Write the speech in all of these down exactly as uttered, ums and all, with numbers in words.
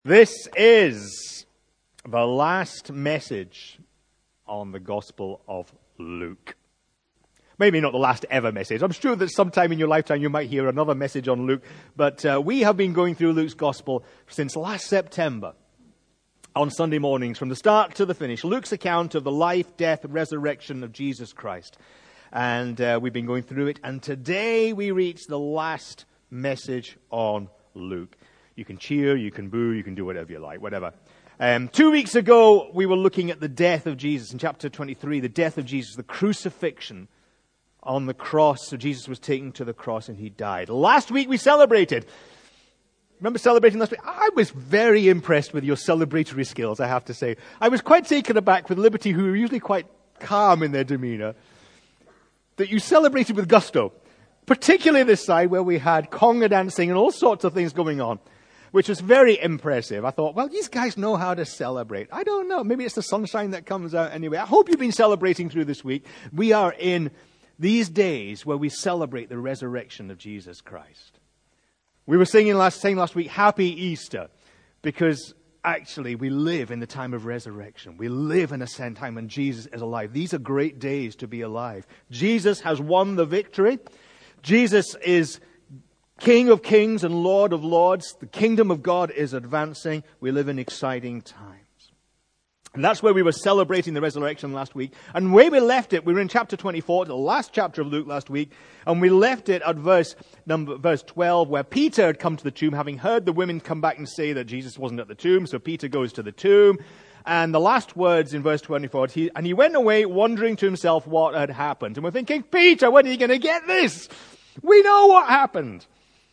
This is the last message on the Gospel of Luke. Maybe not the last ever message. I'm sure that sometime in your lifetime you might hear another message on Luke. But uh, we have been going through Luke's Gospel since last September on Sunday mornings, from the start to the finish. Luke's account of the life, death, resurrection of Jesus Christ. And uh, we've been going through it. And today we reach the last message on Luke. You can cheer, you can boo, you can do whatever you like, whatever. Um, two weeks ago, we were looking at the death of Jesus in chapter twenty-three, the death of Jesus, the crucifixion on the cross. So Jesus was taken to the cross and he died. Last week we celebrated. Remember celebrating last week? I was very impressed with your celebratory skills, I have to say. I was quite taken aback with Liberty, who are usually quite calm in their demeanor, that you celebrated with gusto. Particularly this side where we had conga dancing and all sorts of things going on, which was very impressive. I thought, well, these guys know how to celebrate. I don't know. Maybe it's the sunshine that comes out anyway. I hope you've been celebrating through this week. We are in these days where we celebrate the resurrection of Jesus Christ. We were singing last, saying last week, Happy Easter, because actually we live in the time of resurrection. We live in a time when Jesus is alive. These are great days to be alive. Jesus has won the victory. Jesus is King of kings and Lord of lords. The kingdom of God is advancing. We live in exciting times. And that's where we were celebrating the resurrection last week. And where we left it, we were in chapter twenty-four, the last chapter of Luke last week. And we left it at verse number, verse twelve, where Peter had come to the tomb, having heard the women come back and say that Jesus wasn't at the tomb. So Peter goes to the tomb. And the last words in verse twenty-four, he, and he went away wondering to himself what had happened. And we're thinking, Peter, when are you going to get this? We know what happened.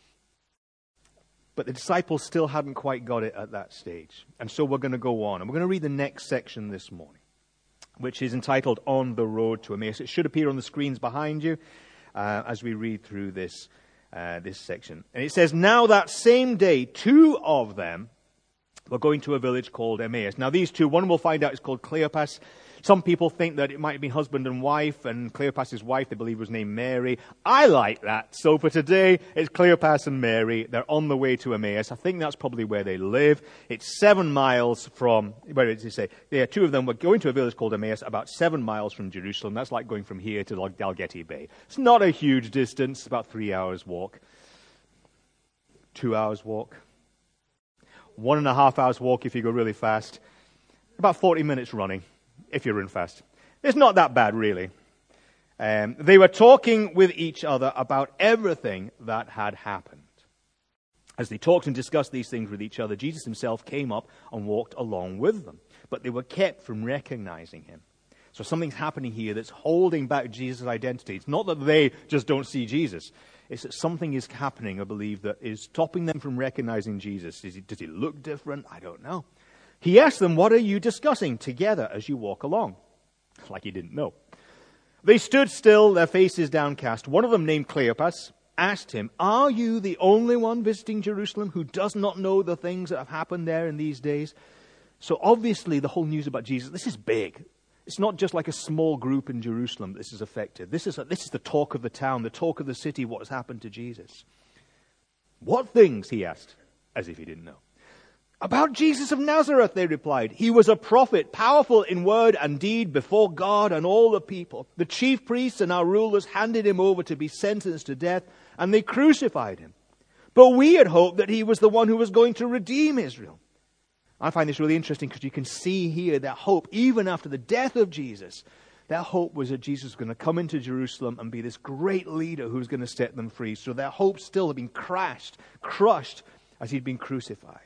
But the disciples still hadn't quite got it at that stage. And so we're going to go on. And we're going to read the next section this morning, which is entitled On the Road to Emmaus. It should appear on the screens behind you uh, as we read through this, uh, this section. And it says, Now that same day, two of them were going to a village called Emmaus. Now these two, one we'll find out is called Cleopas. Some people think that it might be husband and wife, and Cleopas' wife, they believe, was named Mary. I like that. So for today, it's Cleopas and Mary. They're on the way to Emmaus. I think that's probably where they live. It's seven miles from, where did he say? Yeah, two of them were going to a village called Emmaus, about seven miles from Jerusalem. That's like going from here to Dalgety Bay. It's not a huge distance, about three hours walk. Two hours walk. One and a half hours walk if you go really fast. About forty minutes running. If you run fast. It's not that bad, really. Um, they were talking with each other about everything that had happened. As they talked and discussed these things with each other, Jesus himself came up and walked along with them. But they were kept from recognizing him. So something's happening here that's holding back Jesus' identity. It's not that they just don't see Jesus. It's that something is happening, I believe, that is stopping them from recognizing Jesus. Is he, does he look different? I don't know. He asked them, What are you discussing together as you walk along? Like he didn't know. They stood still, their faces downcast. One of them, named Cleopas, asked him, Are you the only one visiting Jerusalem who does not know the things that have happened there in these days? So obviously the whole news about Jesus, this is big. It's not just like a small group in Jerusalem that this is affected. This is, a, this is the talk of the town, the talk of the city, what has happened to Jesus. What things, he asked, as if he didn't know. About Jesus of Nazareth, they replied. He was a prophet, powerful in word and deed before God and all the people. The chief priests and our rulers handed him over to be sentenced to death, and they crucified him. But we had hoped that he was the one who was going to redeem Israel. I find this really interesting because you can see here their hope, even after the death of Jesus, their hope was that Jesus was going to come into Jerusalem and be this great leader who was going to set them free. So their hope still had been crashed, crushed as he'd been crucified.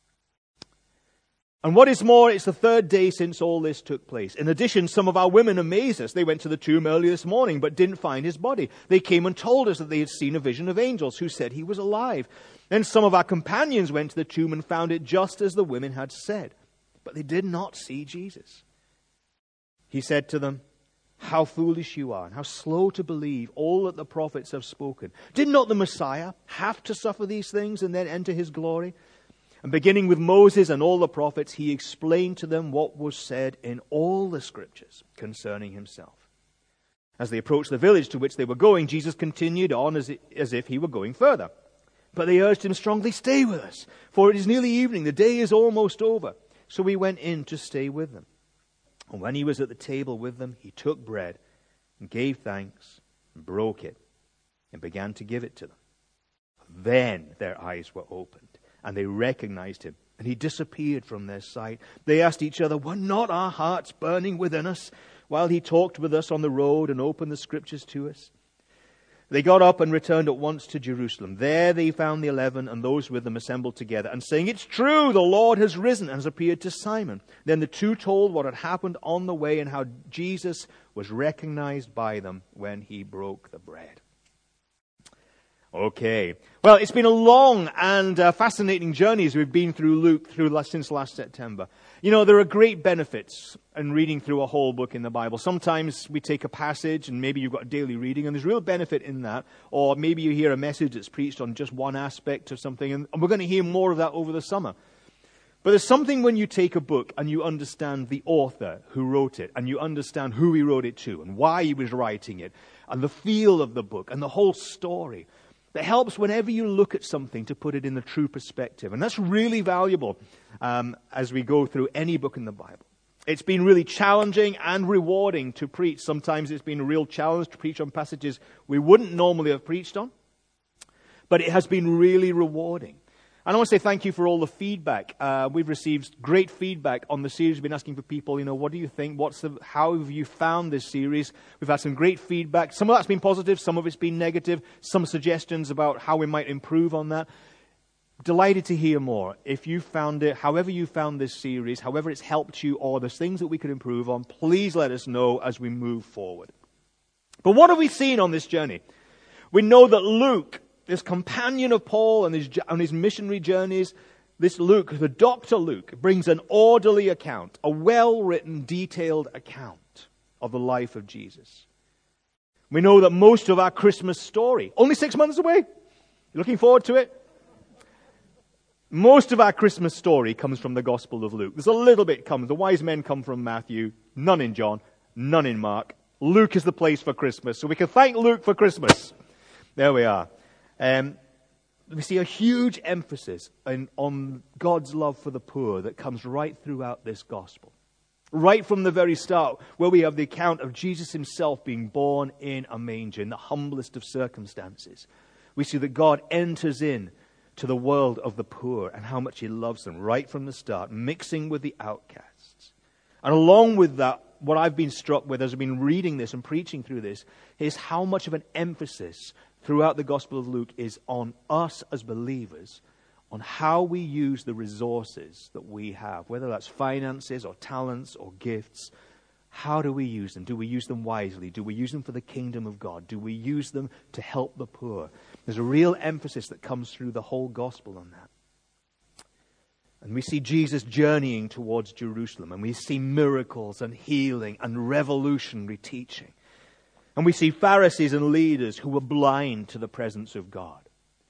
And what is more, it's the third day since all this took place. In addition, some of our women amazed us. They went to the tomb early this morning, but didn't find his body. They came and told us that they had seen a vision of angels who said he was alive. Then some of our companions went to the tomb and found it just as the women had said. But they did not see Jesus. He said to them, How foolish you are, and how slow to believe all that the prophets have spoken. Did not the Messiah have to suffer these things and then enter his glory? And beginning with Moses and all the prophets, he explained to them what was said in all the scriptures concerning himself. As they approached the village to which they were going, Jesus continued on as if he were going further. But they urged him strongly, "Stay with us, for it is nearly evening. The day is almost over." So he went in to stay with them. And when he was at the table with them, he took bread and gave thanks and broke it and began to give it to them. Then their eyes were opened and they recognized him, and he disappeared from their sight. They asked each other, "Were not our hearts burning within us while he talked with us on the road and opened the scriptures to us?" They got up and returned at once to Jerusalem. There they found the eleven and those with them assembled together and saying, "It's true, the Lord has risen and has appeared to Simon." Then the two told what had happened on the way and how Jesus was recognized by them when he broke the bread. Okay. Well, it's been a long and uh, fascinating journey as we've been through Luke through last, since last September. You know, there are great benefits in reading through a whole book in the Bible. Sometimes we take a passage and maybe you've got a daily reading and there's real benefit in that. Or maybe you hear a message that's preached on just one aspect of something, and we're going to hear more of that over the summer. But there's something when you take a book and you understand the author who wrote it, and you understand who he wrote it to and why he was writing it, and the feel of the book and the whole story. That helps whenever you look at something to put it in the true perspective. And that's really valuable um, as we go through any book in the Bible. It's been really challenging and rewarding to preach. Sometimes it's been a real challenge to preach on passages we wouldn't normally have preached on. But it has been really rewarding. And I want to say thank you for all the feedback. Uh, we've received great feedback on the series. We've been asking for people, you know, what do you think? What's the, how have you found this series? We've had some great feedback. Some of that's been positive. Some of it's been negative. Some suggestions about how we might improve on that. Delighted to hear more. If you found it, however you found this series, however it's helped you, or there's things that we could improve on, please let us know as we move forward. But what have we seen on this journey? We know that Luke, this companion of Paul and his, on his missionary journeys, this Luke, the Doctor Luke, brings an orderly account, a well-written, detailed account of the life of Jesus. We know that most of our Christmas story, only six months away, looking forward to it? Most of our Christmas story comes from the Gospel of Luke. There's a little bit comes. The wise men come from Matthew, none in John, none in Mark. Luke is the place for Christmas. So we can thank Luke for Christmas. There we are. Um, we see a huge emphasis in, on God's love for the poor that comes right throughout this gospel. Right from the very start, where we have the account of Jesus himself being born in a manger, in the humblest of circumstances. We see that God enters in to the world of the poor and how much he loves them right from the start, mixing with the outcasts. And along with that, what I've been struck with as I've been reading this and preaching through this is how much of an emphasis throughout the Gospel of Luke is on us as believers, on how we use the resources that we have, whether that's finances or talents or gifts. How do we use them? Do we use them wisely? Do we use them for the kingdom of God? Do we use them to help the poor? There's a real emphasis that comes through the whole gospel on that. And we see Jesus journeying towards Jerusalem, and we see miracles and healing and revolutionary teaching. And we see Pharisees and leaders who were blind to the presence of God,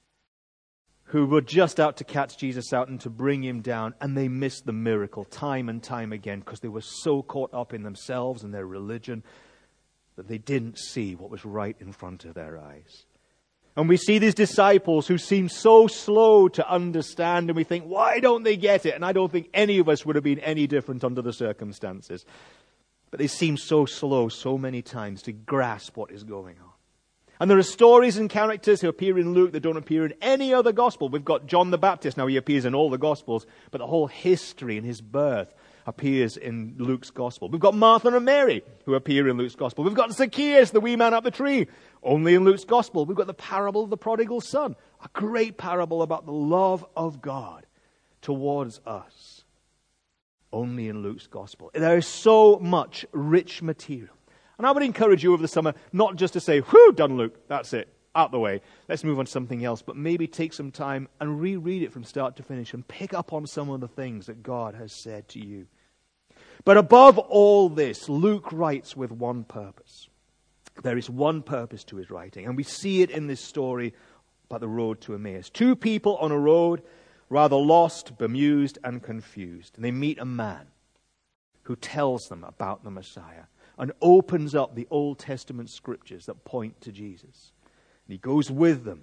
who were just out to catch Jesus out and to bring him down, and they missed the miracle time and time again because they were so caught up in themselves and their religion that they didn't see what was right in front of their eyes. And we see these disciples who seem so slow to understand, and we think, why don't they get it? And I don't think any of us would have been any different under the circumstances. But they seem so slow so many times to grasp what is going on. And there are stories and characters who appear in Luke that don't appear in any other gospel. We've got John the Baptist. Now he appears in all the gospels, but the whole history and his birth appears in Luke's gospel. We've got Martha and Mary who appear in Luke's gospel. We've got Zacchaeus, the wee man up the tree, only in Luke's gospel. We've got the parable of the prodigal son, a great parable about the love of God towards us, only in Luke's gospel. There is so much rich material. And I would encourage you over the summer not just to say, whew, done Luke, that's it, out the way, let's move on to something else, but maybe take some time and reread it from start to finish and pick up on some of the things that God has said to you. But above all this, Luke writes with one purpose. There is one purpose to his writing, and we see it in this story about the road to Emmaus. Two people on a road, rather lost, bemused, and confused. And they meet a man who tells them about the Messiah and opens up the Old Testament scriptures that point to Jesus. And he goes with them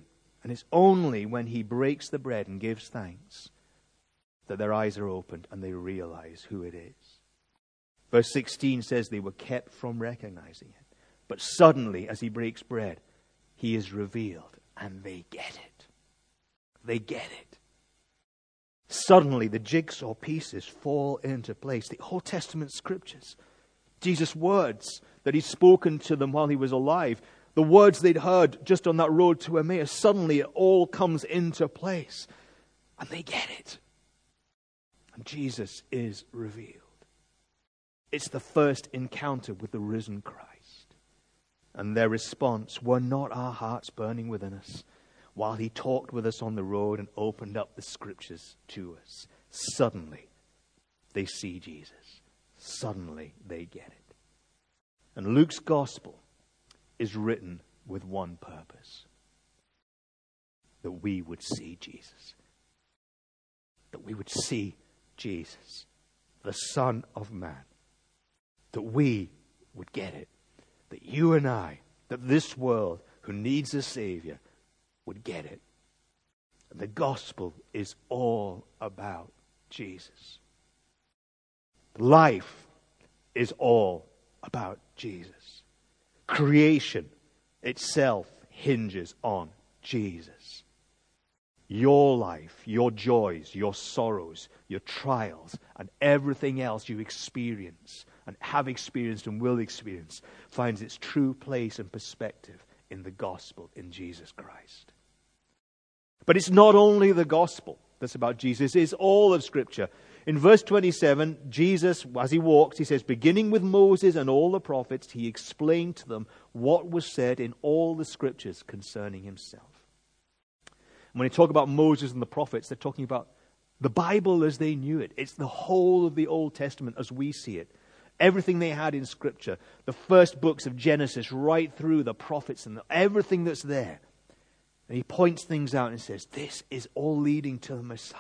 And it's only when he breaks the bread and gives thanks that their eyes are opened and they realize who it is. Verse sixteen says they were kept from recognizing it. But suddenly, as he breaks bread, he is revealed and they get it. They get it. Suddenly, the jigsaw pieces fall into place. The Old Testament scriptures, Jesus' words that he'd spoken to them while he was alive, the words they'd heard just on that road to Emmaus, suddenly it all comes into place. And they get it. And Jesus is revealed. It's the first encounter with the risen Christ. And their response, were not our hearts burning within us while he talked with us on the road and opened up the scriptures to us? Suddenly, they see Jesus. Suddenly, they get it. And Luke's gospel is written with one purpose: that we would see Jesus. That we would see Jesus, the Son of Man. That we would get it. That you and I, that this world who needs a Savior would get it. And the gospel is all about Jesus. Life is all about Jesus. Creation itself hinges on Jesus. Your life, your joys, your sorrows, your trials, and everything else you experience and have experienced and will experience finds its true place and perspective in the gospel, in Jesus Christ. But it's not only the gospel that's about Jesus, it's all of Scripture. In verse twenty-seven, Jesus, as he walked, he says, beginning with Moses and all the prophets, he explained to them what was said in all the Scriptures concerning himself. And when they talk about Moses and the prophets, they're talking about the Bible as they knew it. It's the whole of the Old Testament as we see it. Everything they had in Scripture, the first books of Genesis right through the prophets and the, everything that's there. And he points things out and says, this is all leading to the Messiah.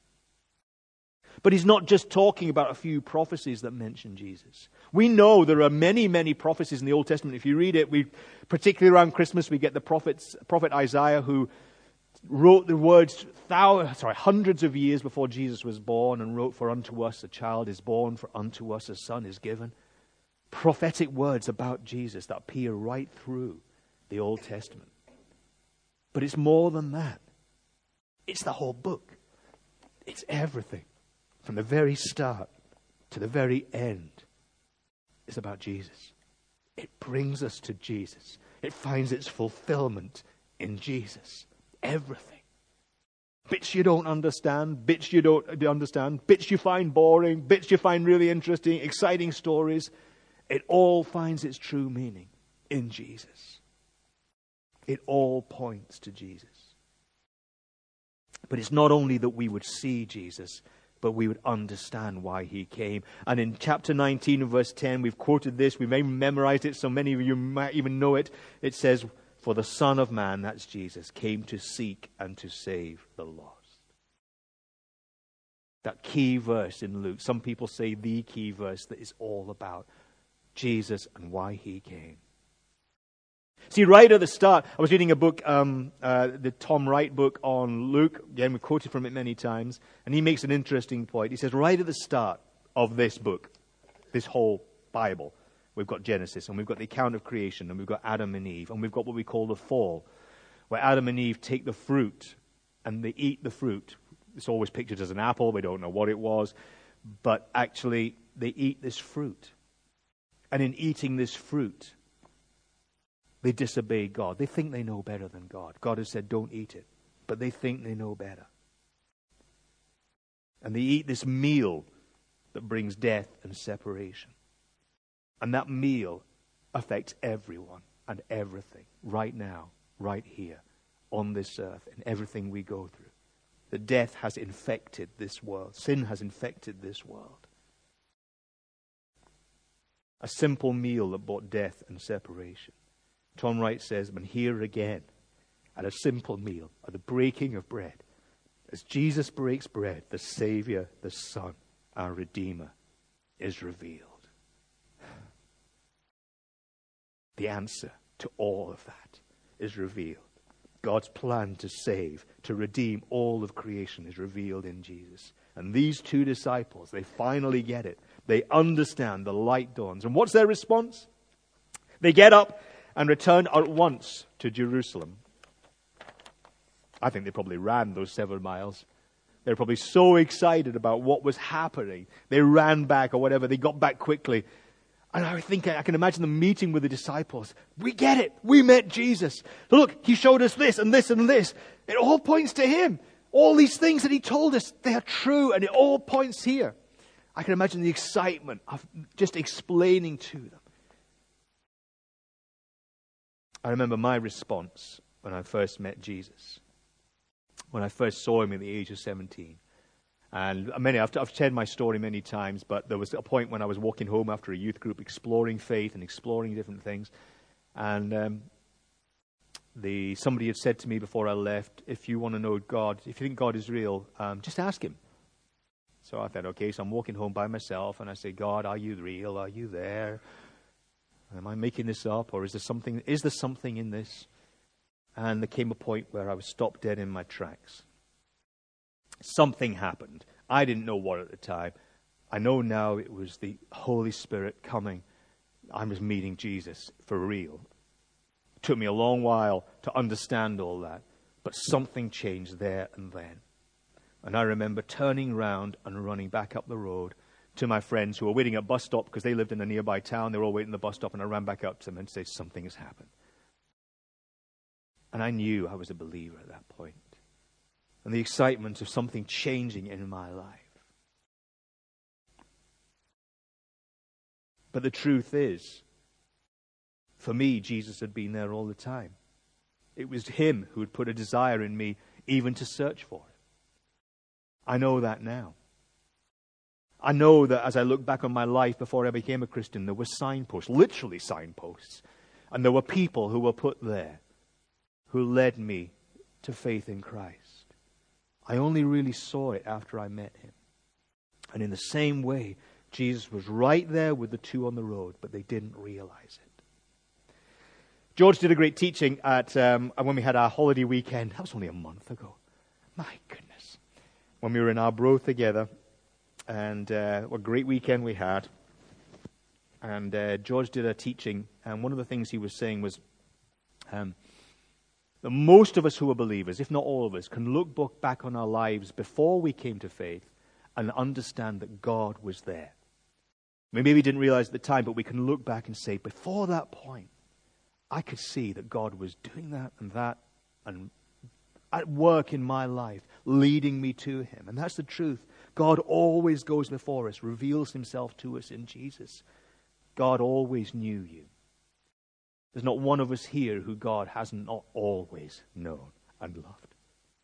But he's not just talking about a few prophecies that mention Jesus. We know there are many, many prophecies in the Old Testament. If you read it, we, particularly around Christmas, we get the prophets, prophet Isaiah, who wrote the words thousands, sorry, hundreds of years before Jesus was born, and wrote, for unto us a child is born, for unto us a son is given. Prophetic words about Jesus that appear right through the Old Testament. But it's more than that. It's the whole book. It's everything. From the very start to the very end. It's about Jesus. It brings us to Jesus. It finds its fulfillment in Jesus. Everything. Bits you don't understand, bits you don't understand, bits you find boring, bits you find really interesting, exciting stories. It all finds its true meaning in Jesus. It all points to Jesus. But it's not only that we would see Jesus, but we would understand why he came. And in chapter nineteen and verse ten, we've quoted this, we may have memorized it, so many of you might even know it. It says, for the Son of Man, that's Jesus, came to seek and to save the lost. That key verse in Luke, some people say the key verse that is all about Jesus and why he came. See, right at the start, I was reading a book, um, uh, the Tom Wright book on Luke. Again, we quoted from it many times. And he makes an interesting point. He says, right at the start of this book, this whole Bible, we've got Genesis, and we've got the account of creation, and we've got Adam and Eve, and we've got what we call the fall, where Adam and Eve take the fruit, and they eat the fruit. It's always pictured as an apple. We don't know what it was. But actually, they eat this fruit. And in eating this fruit, they disobey God. They think they know better than God. God has said, don't eat it. But they think they know better. And they eat this meal that brings death and separation. And that meal affects everyone and everything right now, right here, on this earth, and everything we go through. The death has infected this world. Sin has infected this world. A simple meal that brought death and separation. Tom Wright says, and here again, at a simple meal, at the breaking of bread, as Jesus breaks bread, the Savior, the Son, our Redeemer, is revealed. The answer to all of that is revealed. God's plan to save, to redeem all of creation is revealed in Jesus. And these two disciples, they finally get it. They understand. The light dawns. And what's their response? They get up and return at once to Jerusalem. I think they probably ran those several miles. They were probably so excited about what was happening. They ran back or whatever. They got back quickly. And I think I can imagine them meeting with the disciples. We get it. We met Jesus. Look, he showed us this and this and this. It all points to him. All these things that he told us, they are true, and it all points here. I can imagine the excitement of just explaining to them. I remember my response when I first met Jesus. When I first saw him at the age of seventeen. And many, I've, I've shared my story many times, but there was a point when I was walking home after a youth group, exploring faith and exploring different things. And um, the somebody had said to me before I left, if you want to know God, if you think God is real, um, just ask him. So I thought, okay, so I'm walking home by myself, and I say, God, are you real? Are you there? Am I making this up, or is there something, is there something in this? And there came a point where I was stopped dead in my tracks. Something happened. I didn't know what at the time. I know now it was the Holy Spirit coming. I was meeting Jesus for real. It took me a long while to understand all that, but something changed there and then. And I remember turning round and running back up the road to my friends who were waiting at a bus stop because they lived in a nearby town. They were all waiting at the bus stop, and I ran back up to them and said, something has happened. And I knew I was a believer at that point. And the excitement of something changing in my life. But the truth is, for me, Jesus had been there all the time. It was him who had put a desire in me even to search for it. I know that now. I know that as I look back on my life before I became a Christian, there were signposts, literally signposts. And there were people who were put there who led me to faith in Christ. I only really saw it after I met him. And in the same way, Jesus was right there with the two on the road, but they didn't realize it. George did a great teaching at um, when we had our holiday weekend. That was only a month ago. My goodness. When we were in Arbroath together. And uh, what a great weekend we had. And uh, George did a teaching. And one of the things he was saying was um, that most of us who are believers, if not all of us, can look back on our lives before we came to faith and understand that God was there. We maybe didn't realize at the time, but we can look back and say, before that point, I could see that God was doing that and that and at work in my life, leading me to him. And that's the truth. God always goes before us, reveals himself to us in Jesus. God always knew you. There's not one of us here who God hasn't not always known and loved.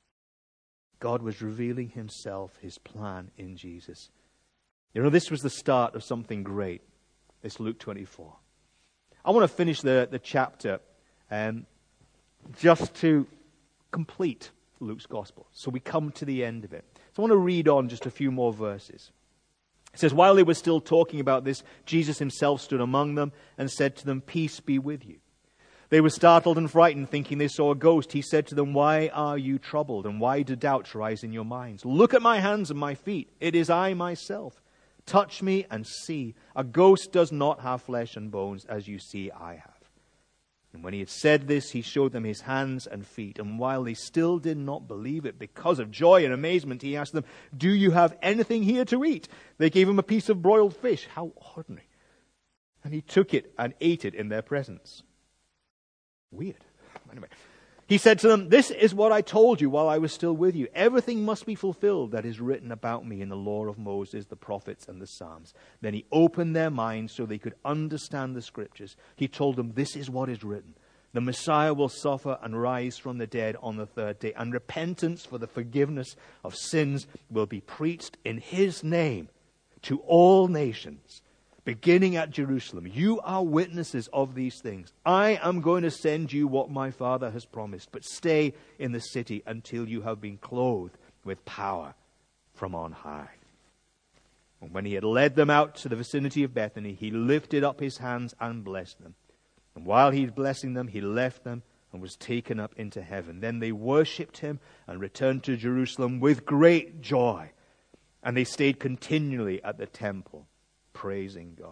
God was revealing himself, his plan in Jesus. You know, this was the start of something great. It's Luke twenty-four. I want to finish the, the chapter um, just to complete Luke's gospel. So we come to the end of it. So I want to read on just a few more verses. It says, while they were still talking about this, Jesus himself stood among them and said to them, peace be with you. They were startled and frightened, thinking they saw a ghost. He said to them, why are you troubled, and why do doubts rise in your minds? Look at my hands and my feet. It is I myself. Touch me and see. A ghost does not have flesh and bones, as you see I have. And when he had said this, he showed them his hands and feet. And while they still did not believe it, because of joy and amazement, he asked them, do you have anything here to eat? They gave him a piece of broiled fish. How ordinary. And he took it and ate it in their presence. Weird. Anyway, he said to them, this is what I told you while I was still with you. Everything must be fulfilled that is written about me in the law of Moses, the prophets, and the Psalms. Then he opened their minds so they could understand the scriptures. He told them, this is what is written. The Messiah will suffer and rise from the dead on the third day, and repentance for the forgiveness of sins will be preached in his name to all nations, beginning at Jerusalem. You are witnesses of these things. I am going to send you what my Father has promised, but stay in the city until you have been clothed with power from on high. And when he had led them out to the vicinity of Bethany, he lifted up his hands and blessed them. And while he was blessing them, he left them and was taken up into heaven. Then they worshipped him and returned to Jerusalem with great joy. And they stayed continually at the temple, praising God.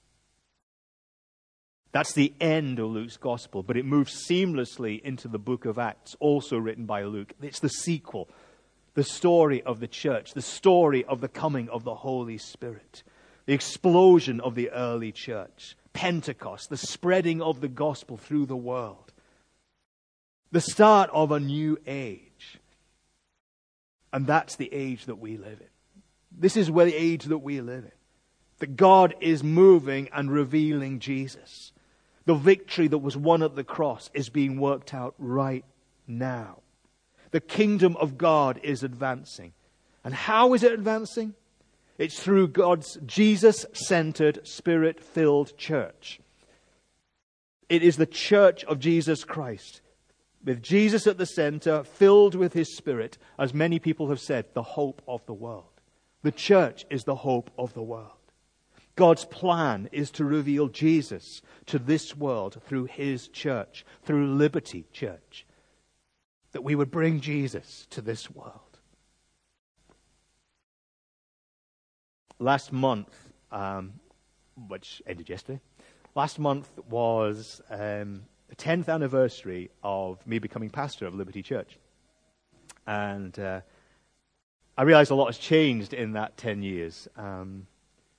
That's the end of Luke's gospel, but it moves seamlessly into the book of Acts, also written by Luke. It's the sequel, the story of the church, the story of the coming of the Holy Spirit, the explosion of the early church, Pentecost, the spreading of the gospel through the world, the start of a new age. And that's the age that we live in. This is where the age that we live in. That God is moving and revealing Jesus. The victory that was won at the cross is being worked out right now. The kingdom of God is advancing. And how is it advancing? It's through God's Jesus-centered, Spirit-filled church. It is the church of Jesus Christ, with Jesus at the center, filled with His Spirit, as many people have said, the hope of the world. The church is the hope of the world. God's plan is to reveal Jesus to this world through His church, through Liberty Church. That we would bring Jesus to this world. Last month, um, which ended yesterday, last month was um, the tenth anniversary of me becoming pastor of Liberty Church. And uh, I realize a lot has changed in that ten years. Um,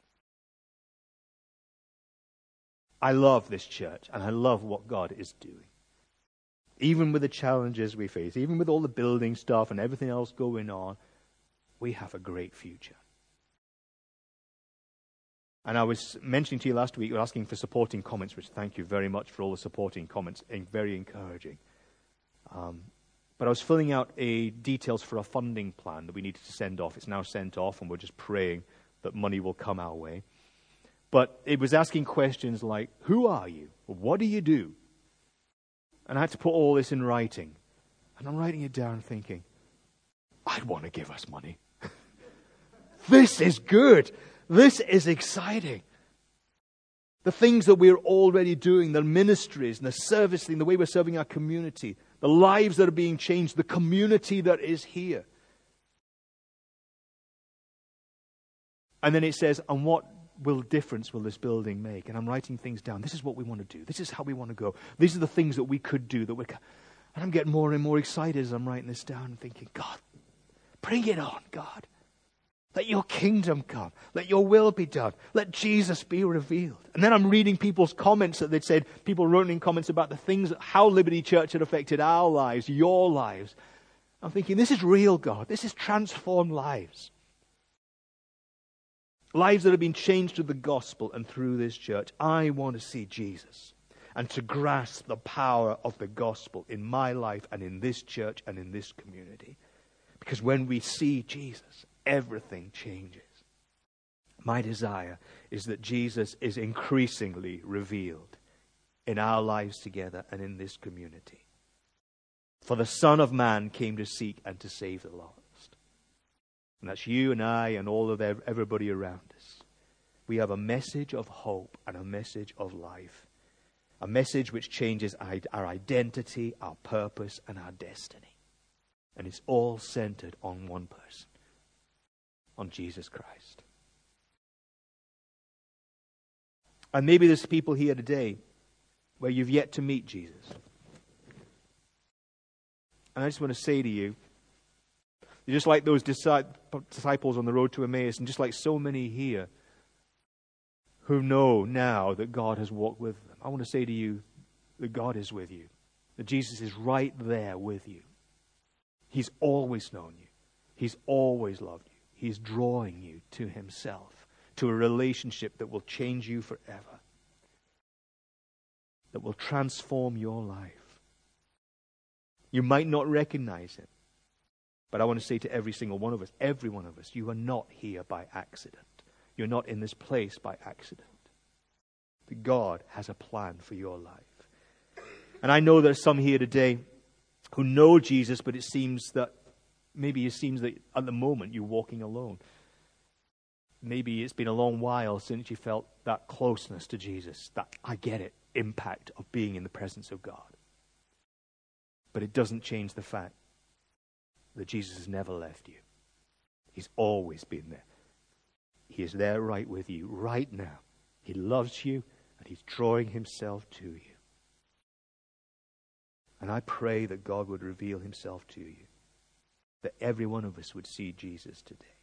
I love this church, and I love what God is doing. Even with the challenges we face, even with all the building stuff and everything else going on, we have a great future. And I was mentioning to you last week, you were asking for supporting comments, which thank you very much for all the supporting comments, and very encouraging. Um, but I was filling out a details for a funding plan that we needed to send off. It's now sent off, and we're just praying that money will come our way. But it was asking questions like, who are you? What do you do? And I had to put all this in writing. And I'm writing it down thinking, I want to give us money. This is good. This is exciting. The things that we're already doing, the ministries and the servicing, the way we're serving our community, the lives that are being changed, the community that is here. And then it says, and what will difference will this building make? And I'm writing things down. This is what we want to do. This is how we want to go. These are the things that we could do. That we, and I'm getting more and more excited as I'm writing this down and thinking, God, bring it on, God. Let your kingdom come. Let your will be done. Let Jesus be revealed. And then I'm reading people's comments that they'd said, people wrote in comments about the things, how Liberty Church had affected our lives, your lives. I'm thinking, this is real, God. This is transformed lives. Lives that have been changed through the gospel and through this church. I want to see Jesus and to grasp the power of the gospel in my life and in this church and in this community. Because when we see Jesus, everything changes. My desire is that Jesus is increasingly revealed in our lives together and in this community. For the Son of Man came to seek and to save the lost. And that's you and I and all of everybody around us. We have a message of hope and a message of life. A message which changes our identity, our purpose, and our destiny. And it's all centered on one person. On Jesus Christ. And maybe there's people here today where you've yet to meet Jesus. And I just want to say to you, you're just like those disciples on the road to Emmaus, and just like so many here who know now that God has walked with them. I want to say to you that God is with you. That Jesus is right there with you. He's always known you. He's always loved you. He's drawing you to Himself, to a relationship that will change you forever, that will transform your life. You might not recognize Him, but I want to say to every single one of us, every one of us, you are not here by accident. You're not in this place by accident. But God has a plan for your life. And I know there's some here today who know Jesus, but it seems that Maybe it seems that at the moment you're walking alone. Maybe it's been a long while since you felt that closeness to Jesus, that I get it, impact of being in the presence of God. But it doesn't change the fact that Jesus has never left you. He's always been there. He is there right with you right now. He loves you and he's drawing himself to you. And I pray that God would reveal himself to you, that every one of us would see Jesus today.